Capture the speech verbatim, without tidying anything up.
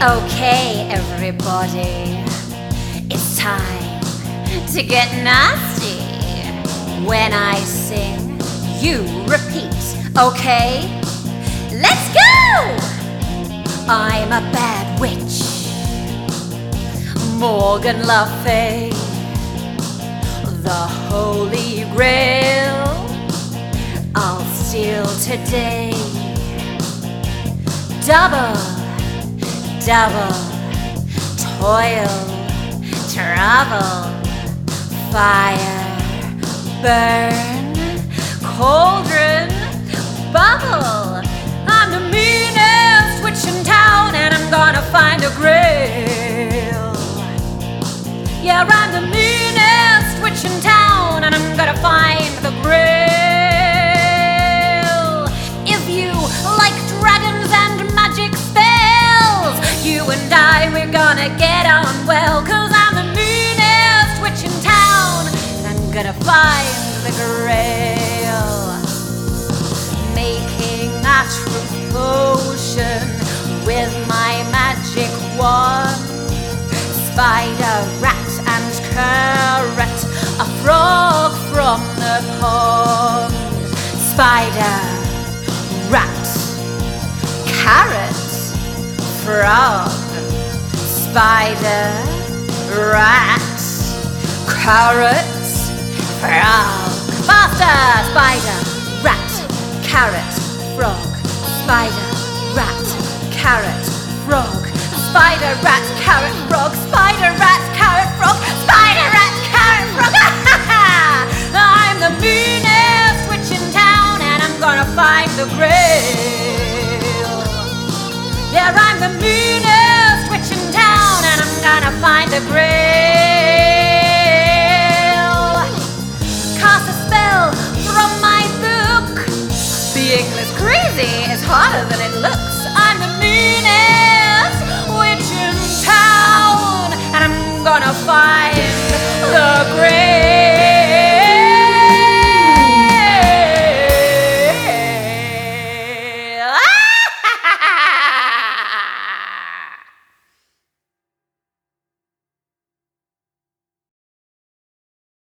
Okay, everybody, it's time to get nasty. When I sing, you repeat, okay? Let's go! I'm a bad witch, Morgan Le Fay, the Holy Grail I'll steal today. Double Double, toil, trouble, fire, burn, cauldron, bubble. I'm the meanest witch in town, and I'm gonna find a grail. Yeah, I'm the meanest witch in town, and I'm gonna find the grail. If you like dragons and magic spells, you and I, we're gonna get on well, 'cause I'm the meanest witch in town, and I'm gonna find the grail. Making a truth potion with my magic wand. Spider, rat and carrot, a frog from the pond. Spider, rat, carrot, frog, spider, rat, carrot, frog. Faster! Spider, rat, carrot, frog, spider, rat, carrot, frog, spider, rat, carrot, frog, spider, rat, carrot, frog, spider, rat, carrot, frog. I'm the meanest witch in town, and I'm gonna find the grail. Yeah, I'm the meanest witch in town, and I'm gonna find the grail. Cast a spell from my book. Being this crazy is harder than it looks. I'm the meanest witch in town, and I'm gonna find the grail.